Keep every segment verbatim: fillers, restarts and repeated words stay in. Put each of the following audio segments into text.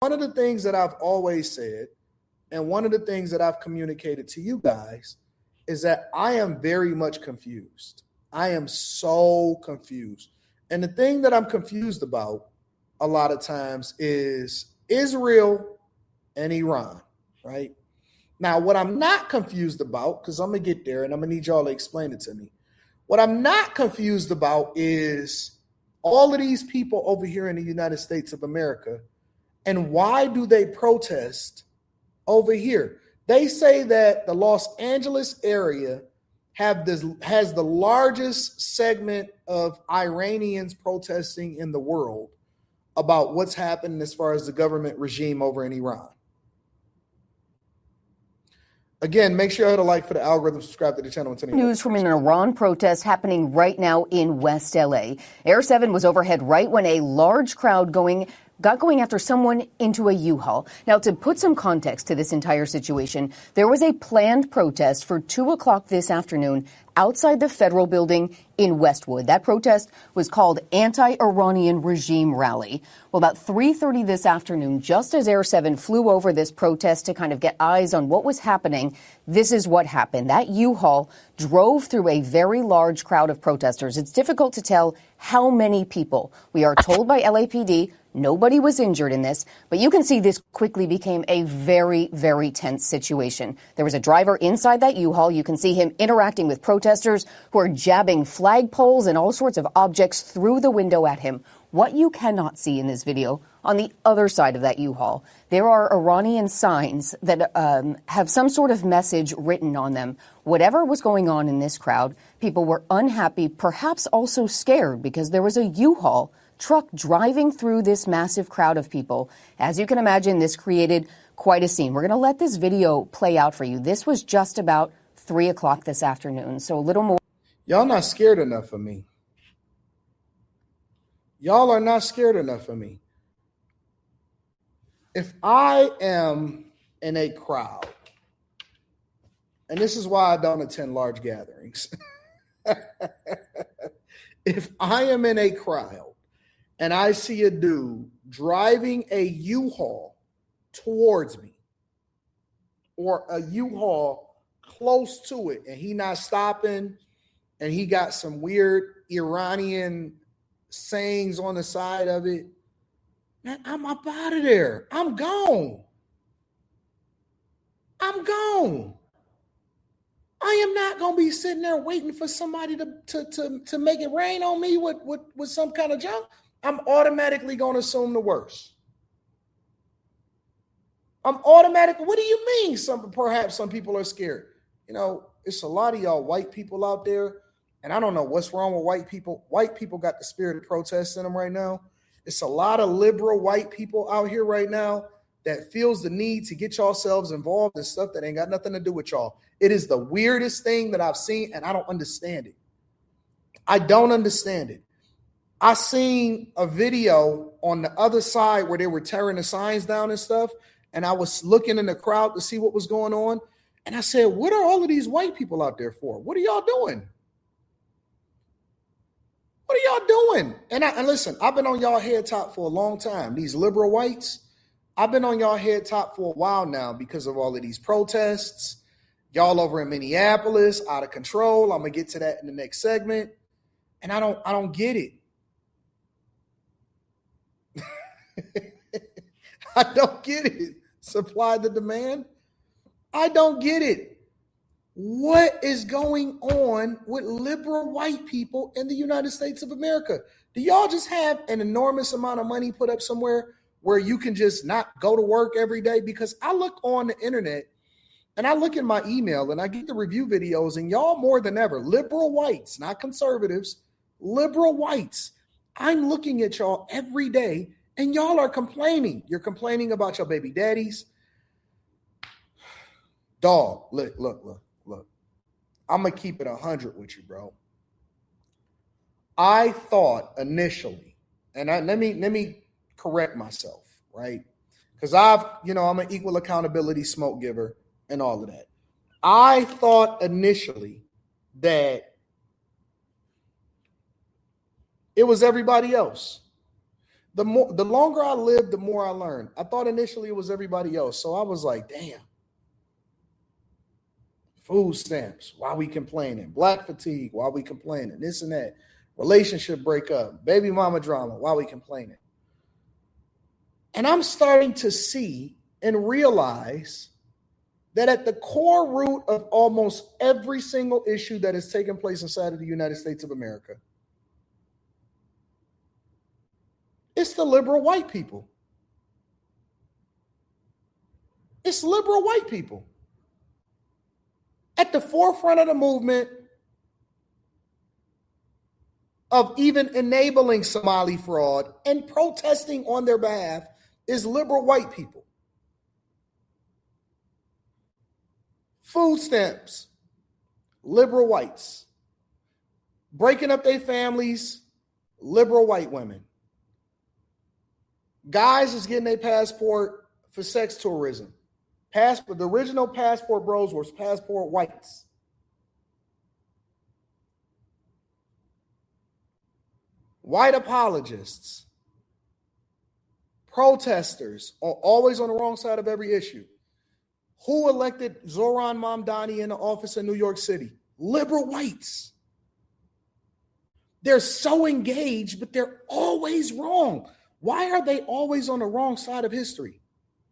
one of the things that I've always said, and one of the things that I've communicated to you guys, is that I am very much confused. I am so confused. And the thing that I'm confused about a lot of times is Israel and Iran, right? Now, what I'm not confused about, because I'm going to get there and I'm going to need y'all to explain it to me. What I'm not confused about is all of these people over here in the United States of America, and why do they protest over here? They say that the Los Angeles area have this has the largest segment of Iranians protesting in the world about what's happening as far as the government regime over in Iran. Again, make sure you hit a like for the algorithm, subscribe to the channel. And news from an Iran protest happening right now in West L A. Air seven was overhead right when a large crowd going got going after someone into a U-Haul. Now, to put some context to this entire situation, there was a planned protest for two o'clock this afternoon outside the federal building in Westwood. That protest was called Anti-Iranian Regime Rally. Well, about three thirty this afternoon, just as Air seven flew over this protest to kind of get eyes on what was happening, this is what happened. That U-Haul drove through a very large crowd of protesters. It's difficult to tell how many people. We are told by L A P D nobody was injured in this, but you can see this quickly became a very, very tense situation. There was a driver inside that U-Haul. You can see him interacting with protesters who are jabbing flagpoles and all sorts of objects through the window at him. What you cannot see in this video, on the other side of that U-Haul, there are Iranian signs that um, have some sort of message written on them. Whatever was going on in this crowd, people were unhappy, perhaps also scared, because there was a U-Haul truck driving through this massive crowd of people. As you can imagine, this created quite a scene. We're going to let this video play out for you. This was just about three o'clock this afternoon, so a little more. Y'all not scared enough of me. Y'all are not scared enough of me. If I am in a crowd, and this is why I don't attend large gatherings. If I am in a crowd and I see a dude driving a U-Haul towards me, or a U-Haul close to it, and he not stopping, and he got some weird Iranian sayings on the side of it, man, I'm up out of there. I'm gone. I'm gone. I am not going to be sitting there waiting for somebody to, to, to, to make it rain on me with, with, with some kind of junk. I'm automatically going to assume the worst. I'm automatic. What do you mean? Some perhaps some people are scared. You know, it's a lot of y'all white people out there, and I don't know what's wrong with white people. White people got the spirit of protest in them right now. It's a lot of liberal white people out here right now that feels the need to get yourselves involved in stuff that ain't got nothing to do with y'all. It is the weirdest thing that I've seen, and I don't understand it. I don't understand it. I seen a video on the other side where they were tearing the signs down and stuff, and I was looking in the crowd to see what was going on, and I said, what are all of these white people out there for? What are y'all doing? What are y'all doing? And, I, and listen, I've been on y'all head top for a long time. These liberal whites, I've been on y'all head top for a while now because of all of these protests. Y'all over in Minneapolis, out of control. I'm gonna get to that in the next segment. And I don't, I don't get it. I don't get it. Supply the demand. I don't get it. What is going on with liberal white people in the United States of America? Do y'all just have an enormous amount of money put up somewhere where you can just not go to work every day? Because I look on the internet and I look in my email and I get the review videos, and y'all more than ever, liberal whites, not conservatives, liberal whites. I'm looking at y'all every day and y'all are complaining. You're complaining about your baby daddies. Dog, look, look, look, look. I'm going to keep it one hundred with you, bro. I thought initially, and I, let me let me correct myself, right? Because I've, you know, I'm an equal accountability smoke giver and all of that. I thought initially that it was everybody else. The more, the longer I live, the more I learn. I thought initially it was everybody else. So I was like, damn. Food stamps, why we complaining? Black fatigue, why we complaining? This and that. Relationship breakup, baby mama drama, why we complaining? And I'm starting to see and realize that at the core root of almost every single issue that has taken place inside of the United States of America, it's the liberal white people. It's liberal white people. At the forefront of the movement of even enabling Somali fraud and protesting on their behalf is liberal white people. Food stamps, liberal whites. Breaking up their families, liberal white women. Guys is getting a passport for sex tourism. Passport, the original passport bros were passport whites. White apologists, protesters are always on the wrong side of every issue. Who elected Zoran Mamdani in the office in New York City? Liberal whites. They're so engaged, but they're always wrong. Why are they always on the wrong side of history?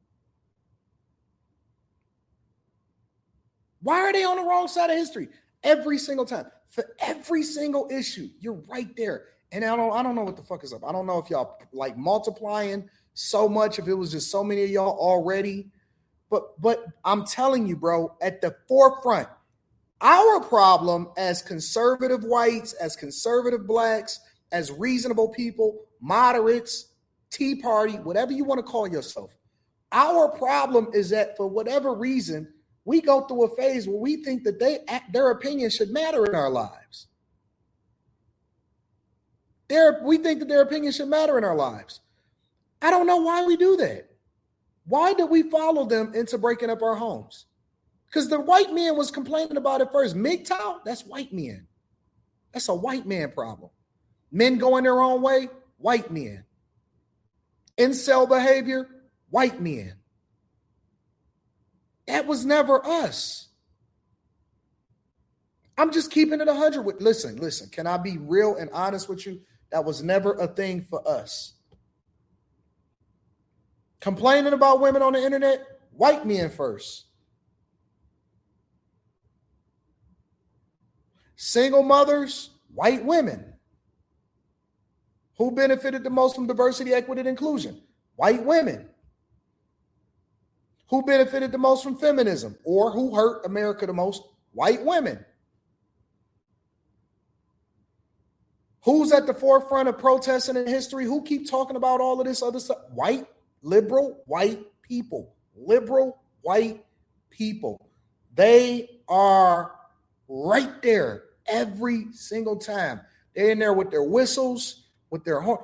Why are they on the wrong side of history? Every single time. For every single issue, you're right there. And I don't, I don't know what the fuck is up. I don't know if y'all like multiplying so much, if it was just so many of y'all already. But, but I'm telling you, bro, at the forefront, our problem as conservative whites, as conservative blacks, as reasonable people, moderates, Tea Party, whatever you want to call yourself, our problem is that for whatever reason, we go through a phase where we think that they their opinion should matter in our lives. Their, we think that their opinion should matter in our lives. I don't know why we do that. Why did we follow them into breaking up our homes? Because the white man was complaining about it first. M G T O W, that's white men. That's a white man problem. Men going their own way, white men. Incel behavior, white men. That was never us. I'm just keeping it one hundred with, listen, listen, can I be real and honest with you? That was never a thing for us. Complaining about women on the internet, white men first. Single mothers, white women. Who benefited the most from diversity, equity, and inclusion? White women. Who benefited the most from feminism or who hurt America the most? White women. Who's at the forefront of protesting in history? Who keep talking about all of this other stuff? White, liberal, white people. Liberal, white people. They are right there every single time. They're in there with their whistles, with their horn.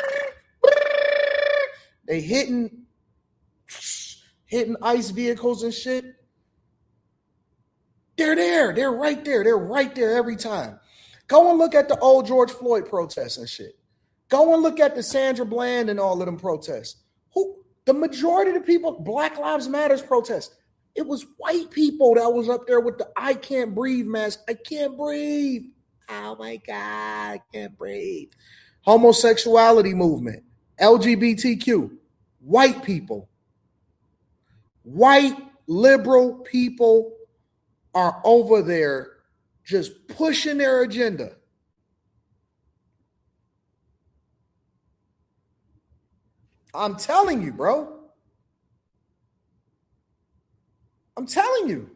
They hitting, hitting ICE vehicles and shit. They're there. They're right there. They're right there every time. Go and look at the old George Floyd protests and shit. Go and look at the Sandra Bland and all of them protests. Who the majority of the people, Black Lives Matters protests, it was white people that was up there with the I can't breathe mask. I can't breathe. Oh my God, I can't breathe. Homosexuality movement, L G B T Q, white people. White liberal people are over there just pushing their agenda. I'm telling you, bro. I'm telling you.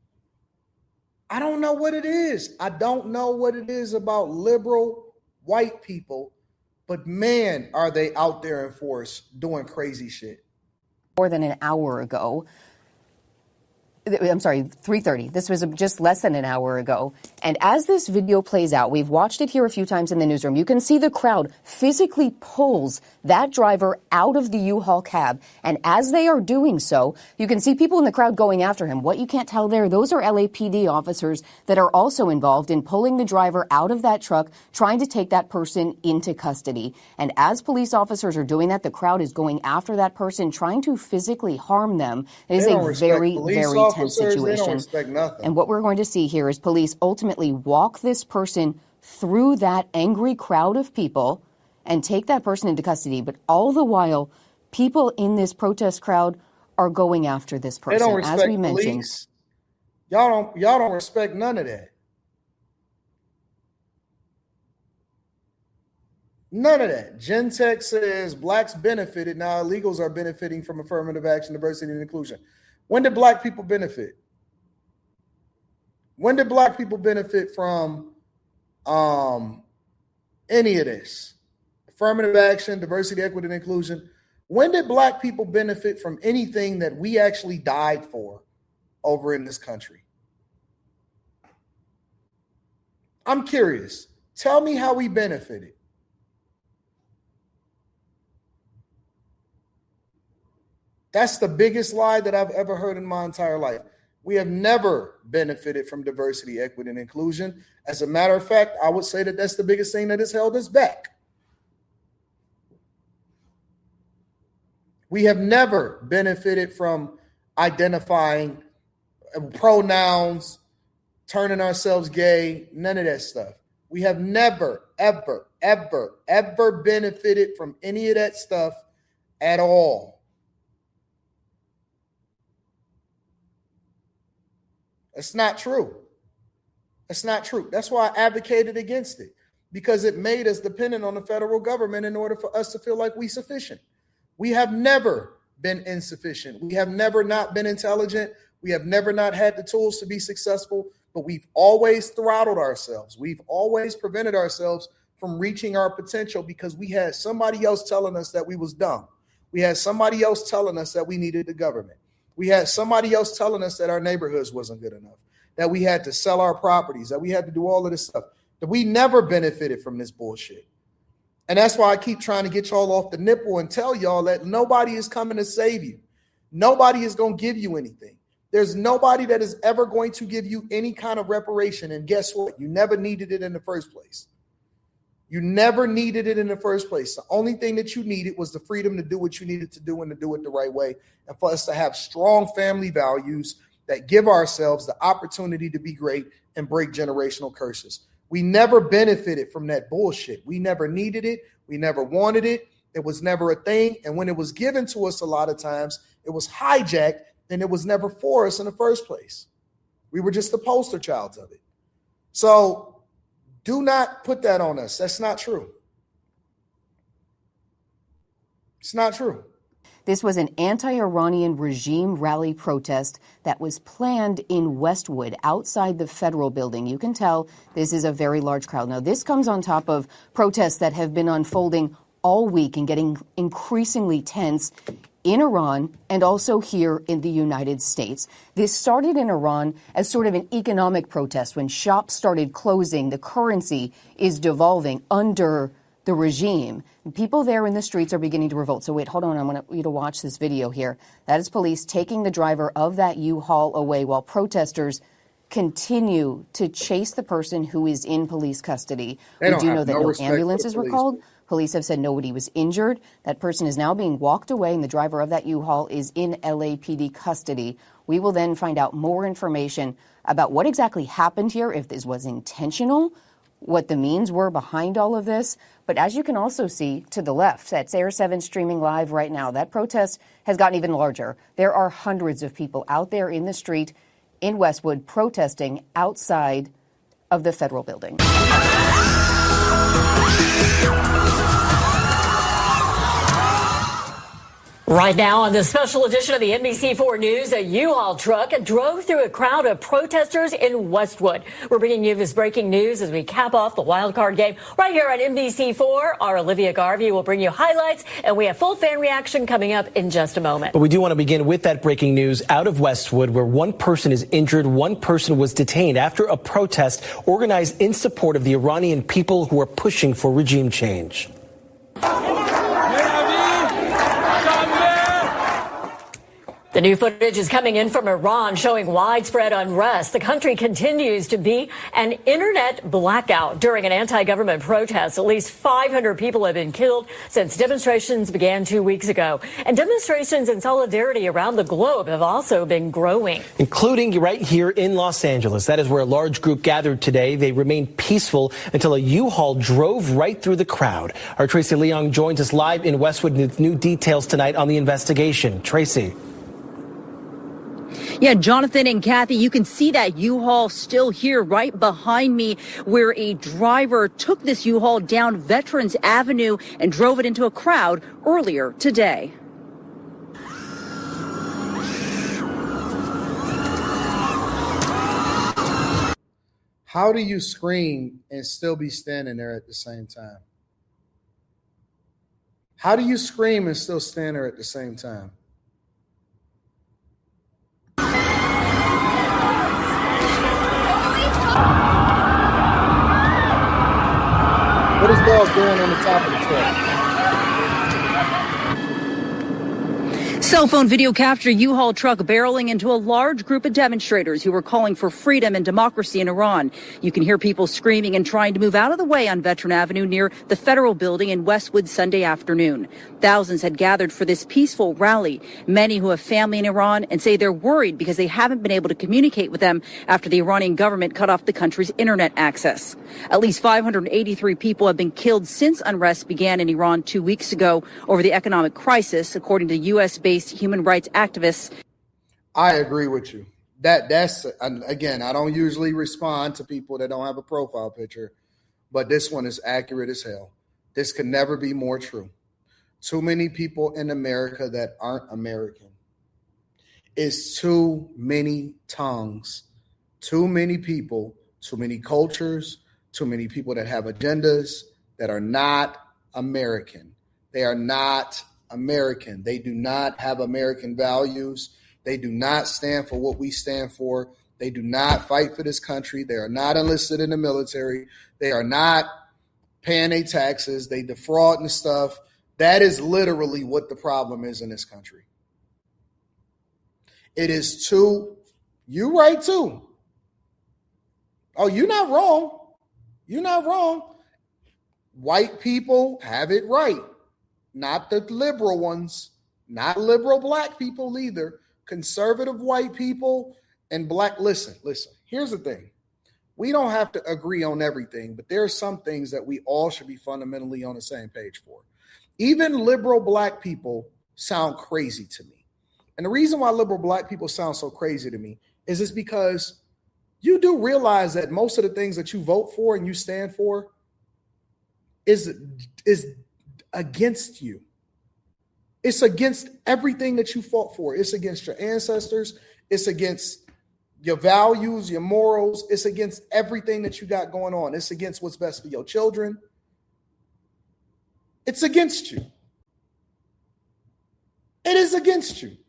I don't know what it is. I don't know what it is about liberal white people, but man, are they out there in force doing crazy shit. More than an hour ago, I'm sorry, three thirty. This was just less than an hour ago. And as this video plays out, we've watched it here a few times in the newsroom. You can see the crowd physically pulls that driver out of the U-Haul cab. And as they are doing so, you can see people in the crowd going after him. What you can't tell there, those are L A P D officers that are also involved in pulling the driver out of that truck, trying to take that person into custody. And as police officers are doing that, the crowd is going after that person, trying to physically harm them. It is a very, very tense situation. They don't respect nothing. And what we're going to see here is police ultimately walk this person through that angry crowd of people and take that person into custody. But all the while, people in this protest crowd are going after this person. They don't respect as we mentioned. Police. Y'all don't y'all don't respect none of that. None of that. Gentech says blacks benefited. Now illegals are benefiting from affirmative action, diversity, and inclusion. When did black people benefit? When did black people benefit from um, any of this? Affirmative action, diversity, equity, and inclusion. When did black people benefit from anything that we actually died for over in this country? I'm curious. Tell me how we benefited. That's the biggest lie that I've ever heard in my entire life. We have never benefited from diversity, equity, and inclusion. As a matter of fact, I would say that that's the biggest thing that has held us back. We have never benefited from identifying pronouns, turning ourselves gay, none of that stuff. We have never, ever, ever, ever benefited from any of that stuff at all. It's not true. It's not true. That's why I advocated against it, because it made us dependent on the federal government in order for us to feel like we're sufficient. We have never been insufficient. We have never not been intelligent. We have never not had the tools to be successful, but we've always throttled ourselves. We've always prevented ourselves from reaching our potential because we had somebody else telling us that we was dumb. We had somebody else telling us that we needed the government. We had somebody else telling us that our neighborhoods wasn't good enough, that we had to sell our properties, that we had to do all of this stuff, that we never benefited from this bullshit. And that's why I keep trying to get y'all off the nipple and tell y'all that nobody is coming to save you. Nobody is going to give you anything. There's nobody that is ever going to give you any kind of reparation. And guess what? You never needed it in the first place. You never needed it in the first place. The only thing that you needed was the freedom to do what you needed to do and to do it the right way. And for us to have strong family values that give ourselves the opportunity to be great and break generational curses. We never benefited from that bullshit. We never needed it. We never wanted it. It was never a thing. And when it was given to us a lot of times, it was hijacked and it was never for us in the first place. We were just the poster child of it. So do not put that on us. That's not true. It's not true. This was an anti-Iranian regime rally protest that was planned in Westwood outside the federal building. You can tell this is a very large crowd. Now, this comes on top of protests that have been unfolding all week and getting increasingly tense in Iran and also here in the United States. This started in Iran as sort of an economic protest when shops started closing. The currency is devolving under the regime. People there in the streets are beginning to revolt. So wait, hold on. I want you to watch this video here. That is police taking the driver of that U-Haul away while protesters continue to chase the person who is in police custody. They we do know that no no ambulances were called. Police have said nobody was injured. That person is now being walked away, and the driver of that U-Haul is in L A P D custody. We will then find out more information about what exactly happened here, if this was intentional, what the means were behind all of this. But as you can also see to the left, that's A R seven streaming live right now. That protest has gotten even larger. There are hundreds of people out there in the street in Westwood protesting outside of the federal building. Right now on the special edition of the N B C four News, a U-Haul truck drove through a crowd of protesters in Westwood. We're bringing you this breaking news as we cap off the wild card game right here on N B C four. Our Olivia Garvey will bring you highlights, and we have full fan reaction coming up in just a moment. But we do want to begin with that breaking news out of Westwood, where one person is injured, one person was detained after a protest organized in support of the Iranian people who are pushing for regime change. The new footage is coming in from Iran showing widespread unrest. The country continues to be an internet blackout during an anti-government protest. At least five hundred people have been killed since demonstrations began two weeks ago. And demonstrations in solidarity around the globe have also been growing. Including right here in Los Angeles. That is where a large group gathered today. They remained peaceful until a U-Haul drove right through the crowd. Our Tracy Leong joins us live in Westwood with new details tonight on the investigation. Tracy. Yeah, Jonathan and Kathy, you can see that U-Haul still here right behind me, where a driver took this U-Haul down Veterans Avenue and drove it into a crowd earlier today. How do you scream and still be standing there at the same time? How do you scream and still stand there at the same time? What is dog doing on the top of the truck? Cell phone video capture U-Haul truck barreling into a large group of demonstrators who were calling for freedom and democracy in Iran. You can hear people screaming and trying to move out of the way on Veteran Avenue near the Federal Building in Westwood Sunday afternoon. Thousands had gathered for this peaceful rally, many who have family in Iran and say they're worried because they haven't been able to communicate with them after the Iranian government cut off the country's internet access. At least five hundred eighty-three people have been killed since unrest began in Iran two weeks ago over the economic crisis, according to U S-based human rights activists. I agree with you. That that's again, I don't usually respond to people that don't have a profile picture, but this one is accurate as hell. This could never be more true. Too many people in America that aren't American. It's too many tongues, too many people, too many cultures, too many people that have agendas that are not American. They are not American. They do not have American values. They do not stand for what we stand for. They do not fight for this country. They are not enlisted in the military. They are not paying their taxes. They defraud and stuff. That is literally what the problem is in this country. It is too, you right too. Oh, you're not wrong. You're not wrong. White people have it right. Not the liberal ones, not liberal black people either. Conservative white people and black. Listen, listen, here's the thing. We don't have to agree on everything, but there are some things that we all should be fundamentally on the same page for. Even liberal black people sound crazy to me. And the reason why liberal black people sound so crazy to me is it's because you do realize that most of the things that you vote for and you stand for is, is against you. It's against everything that you fought for. It's against your ancestors. It's against your values, your morals. It's against everything that you got going on. It's against what's best for your children. It's against you. It is against you.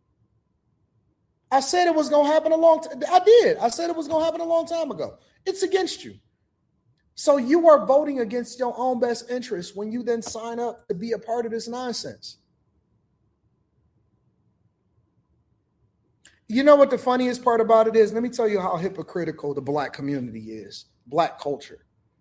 I said it was going to happen a long time. I did. I said it was going to happen a long time ago. It's against you. So you are voting against your own best interest when you then sign up to be a part of this nonsense. You know what the funniest part about it is? Let me tell you how hypocritical the black community is, black culture.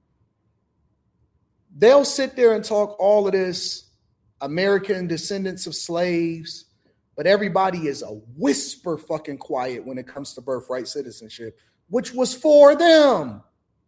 They'll sit there and talk all of this American descendants of slaves, but everybody is a whisper fucking quiet when it comes to birthright citizenship, which was for them.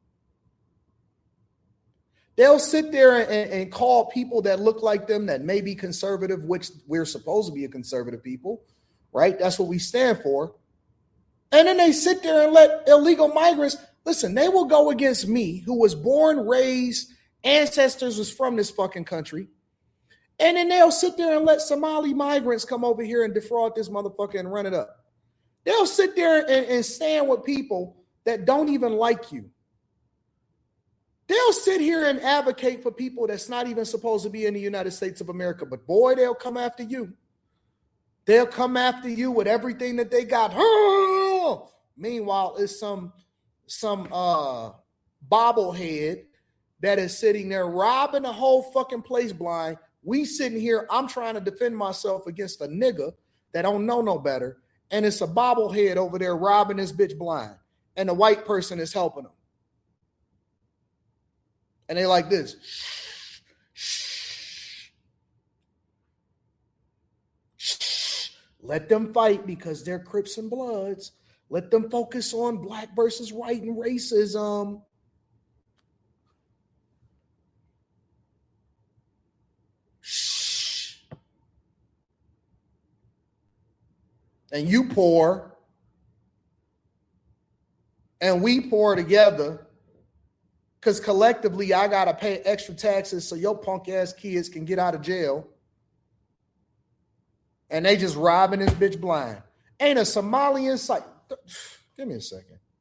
They'll sit there and, and call people that look like them that may be conservative, which we're supposed to be a conservative people, right? That's what we stand for. And then they sit there and let illegal migrants, listen, they will go against me, who was born, raised, ancestors was from this fucking country. And then they'll sit there and let Somali migrants come over here and defraud this motherfucker and run it up. They'll sit there and, and stand with people that don't even like you. They'll sit here and advocate for people that's not even supposed to be in the United States of America. But boy, they'll come after you. They'll come after you with everything that they got. Meanwhile, it's some, some uh, bobblehead that is sitting there robbing the whole fucking place blind. We sitting here, I'm trying to defend myself against a nigga that don't know no better. And it's a bobblehead over there robbing this bitch blind. And the white person is helping them. And they like this. Shh, shh, shh. Let them fight because they're Crips and Bloods. Let them focus on black versus white and racism. Shh. And you pour. And we pour together. Because collectively, I got to pay extra taxes so your punk ass kids can get out of jail. And they just robbing this bitch blind. Ain't a Somali in sight. Give me a second.